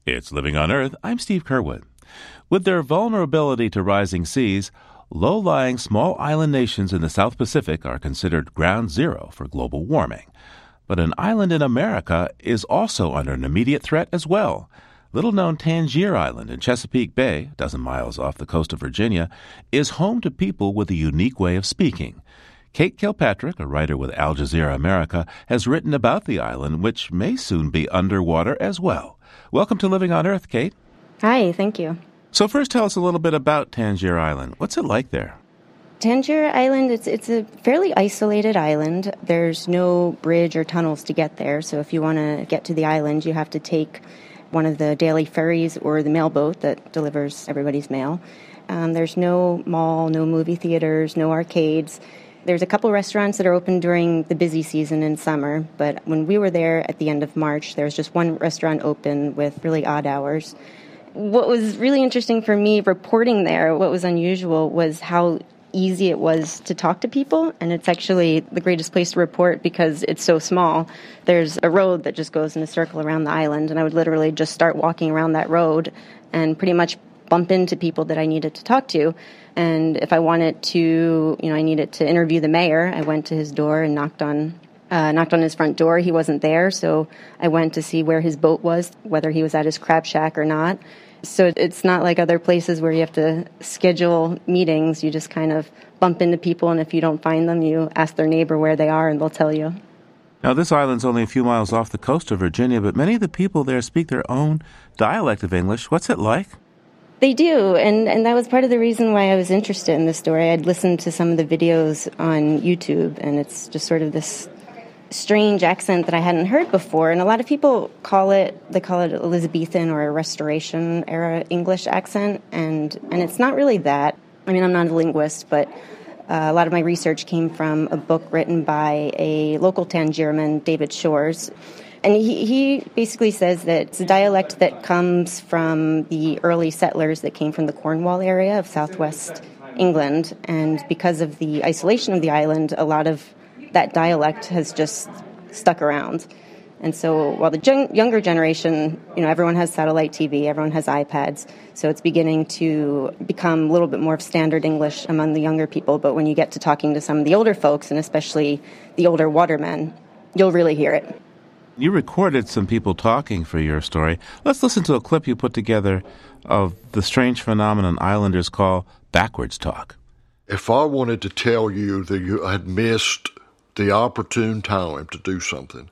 It's Living on Earth. I'm Steve Curwood. With their vulnerability to rising seas, low-lying small island nations in the South Pacific are considered ground zero for global warming. But an island in America is also under an immediate threat as well. Little-known Tangier Island in Chesapeake Bay, a dozen miles off the coast of Virginia, is home to people with a unique way of speaking. Kate Kilpatrick, a writer with Al Jazeera America, has written about the island, which may soon be underwater as well. Welcome to Living on Earth, Kate. Hi, thank you. So first tell us a little bit about Tangier Island. What's it like there? Tangier Island, it's a fairly isolated island. There's no bridge or tunnels to get there, so if you want to get to the island, you have to take one of the daily ferries or the mailboat that delivers everybody's mail. There's no mall, no movie theaters, no arcades. There's a couple restaurants that are open during the busy season in summer, but when we were there at the end of March, there was just one restaurant open with really odd hours. What was really interesting for me reporting there, what was unusual, was how easy it was to talk to people, and it's actually the greatest place to report because it's so small. There's a road that just goes in a circle around the island, and I would literally just start walking around that road and pretty much bump into people that I needed to talk to. And if I wanted to, I needed to interview the mayor, I went to his door and knocked on his front door. He wasn't there, so I went to see where his boat was, whether he was at his crab shack or not. So it's not like other places where you have to schedule meetings. You just kind of bump into people, and if you don't find them, you ask their neighbor where they are, and they'll tell you. Now, this island's only a few miles off the coast of Virginia, but many of the people there speak their own dialect of English. What's it like? They do, and that was part of the reason why I was interested in this story. I'd listened to some of the videos on YouTube, and it's just sort of this strange accent that I hadn't heard before. And a lot of people call it Elizabethan or a Restoration-era English accent, and it's not really that. I mean, I'm not a linguist, but a lot of my research came from a book written by a local Tangierman, David Shores. And he basically says that it's a dialect that comes from the early settlers that came from the Cornwall area of southwest England. And because of the isolation of the island, a lot of that dialect has just stuck around. And so while the younger generation, everyone has satellite TV, everyone has iPads, so it's beginning to become a little bit more of standard English among the younger people. But when you get to talking to some of the older folks, and especially the older watermen, you'll really hear it. You recorded some people talking for your story. Let's listen to a clip you put together of the strange phenomenon islanders call backwards talk. If I wanted to tell you that you had missed the opportune time to do something,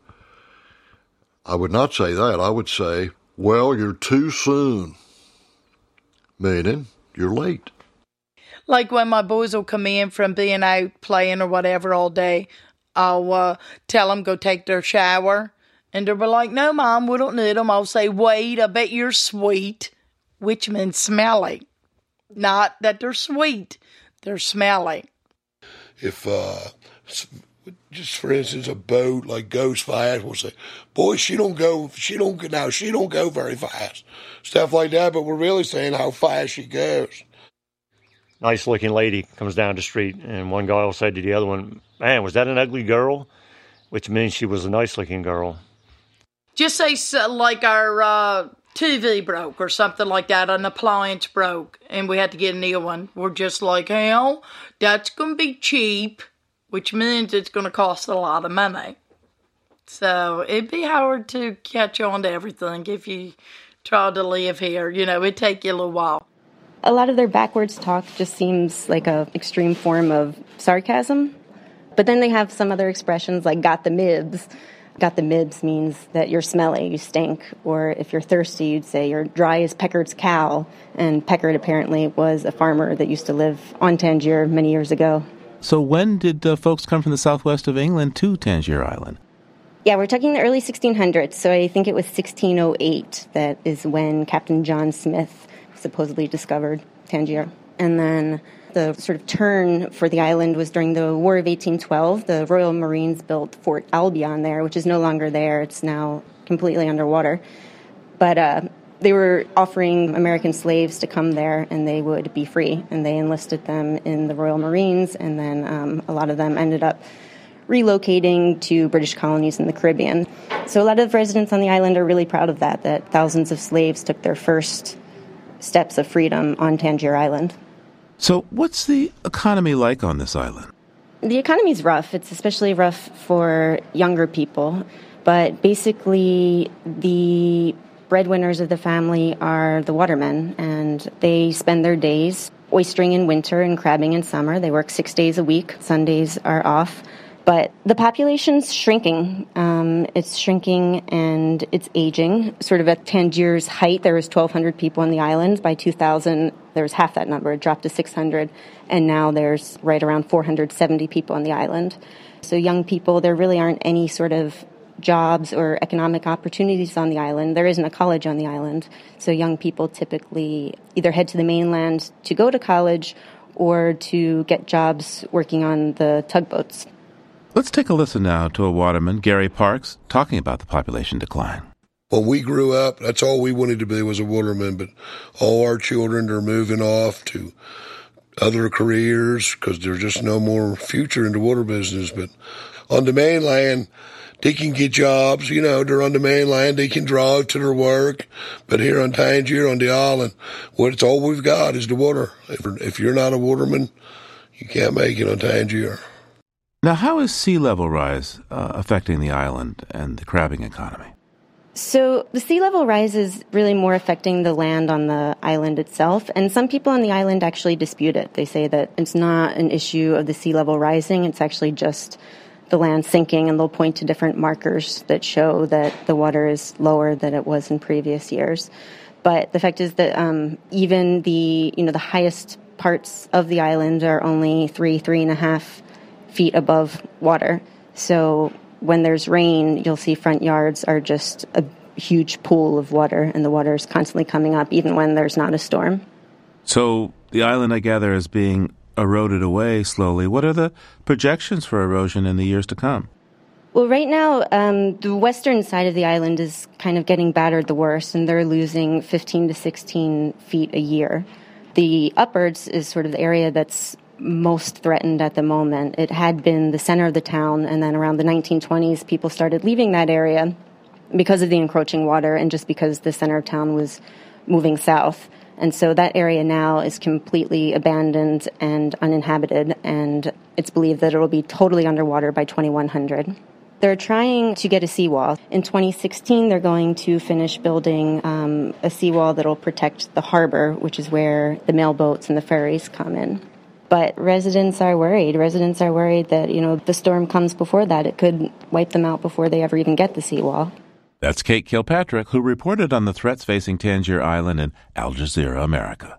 I would not say that. I would say, well, you're too soon, meaning you're late. Like when my boys will come in from being out playing or whatever all day, I'll tell them go take their shower. And they'll be like, no, Mom, we don't need them. I'll say, wait, I bet you're sweet, which means smelly. Not that they're sweet, they're smelly. If, just for instance, a boat like goes fast, we'll say, boy, she don't go very fast. Stuff like that, but we're really saying how fast she goes. Nice-looking lady comes down the street, and one guy will say to the other one, man, was that an ugly girl? Which means she was a nice-looking girl. Just say like our TV broke or something like that, an appliance broke, and we had to get a new one. We're just like, hell, that's going to be cheap, which means it's going to cost a lot of money. So it'd be hard to catch on to everything if you try to live here. It'd take you a little while. A lot of their backwards talk just seems like an extreme form of sarcasm. But then they have some other expressions like got the mibs. Got the mibs means that you're smelly, you stink. Or if you're thirsty, you'd say you're dry as Peckard's cow. And Peckard apparently was a farmer that used to live on Tangier many years ago. So when did folks come from the southwest of England to Tangier Island? Yeah, we're talking the early 1600s. So I think it was 1608 that is when Captain John Smith supposedly discovered Tangier. And then the sort of turn for the island was during the War of 1812. The Royal Marines built Fort Albion there, which is no longer there. It's now completely underwater. But they were offering American slaves to come there, and they would be free. And they enlisted them in the Royal Marines, and then a lot of them ended up relocating to British colonies in the Caribbean. So a lot of residents on the island are really proud of that thousands of slaves took their first steps of freedom on Tangier Island. So what's the economy like on this island? The economy's rough. It's especially rough for younger people. But basically, the breadwinners of the family are the watermen, and they spend their days oystering in winter and crabbing in summer. They work 6 days a week. Sundays are off. But the population's shrinking. It's shrinking and it's aging. Sort of at Tangier's height, there was 1,200 people on the island. By 2000, there was half that number. It dropped to 600. And now there's right around 470 people on the island. So young people, there really aren't any sort of jobs or economic opportunities on the island. There isn't a college on the island. So young people typically either head to the mainland to go to college or to get jobs working on the tugboats. Let's take a listen now to a waterman, Gary Parks, talking about the population decline. When we grew up, that's all we wanted to be was a waterman, but all our children are moving off to other careers because there's just no more future in the water business. But on the mainland, they can get jobs, they're on the mainland, they can drive to their work. But here on Tangier, on the island, it's all we've got is the water. If you're not a waterman, you can't make it on Tangier. Now, how is sea level rise affecting the island and the crabbing economy? So the sea level rise is really more affecting the land on the island itself, and some people on the island actually dispute it. They say that it's not an issue of the sea level rising, it's actually just the land sinking, and they'll point to different markers that show that the water is lower than it was in previous years. But the fact is that even the highest parts of the island are only 3.5 feet above water. So when there's rain, you'll see front yards are just a huge pool of water, and the water is constantly coming up even when there's not a storm. So the island, I gather, is being eroded away slowly. What are the projections for erosion in the years to come? Well, right now, the western side of the island is kind of getting battered the worst, and they're losing 15 to 16 feet a year. The upwards is sort of the area that's most threatened at the moment. It had been the center of the town, and then around the 1920s, people started leaving that area because of the encroaching water and just because the center of town was moving south. And so that area now is completely abandoned and uninhabited, and it's believed that it will be totally underwater by 2100. They're trying to get a seawall. In 2016, they're going to finish building a seawall that will protect the harbor, which is where the mail boats and the ferries come in. But residents are worried. Residents are worried that, if the storm comes before that, it could wipe them out before they ever even get the seawall. That's Kate Kilpatrick, who reported on the threats facing Tangier Island and Al Jazeera America.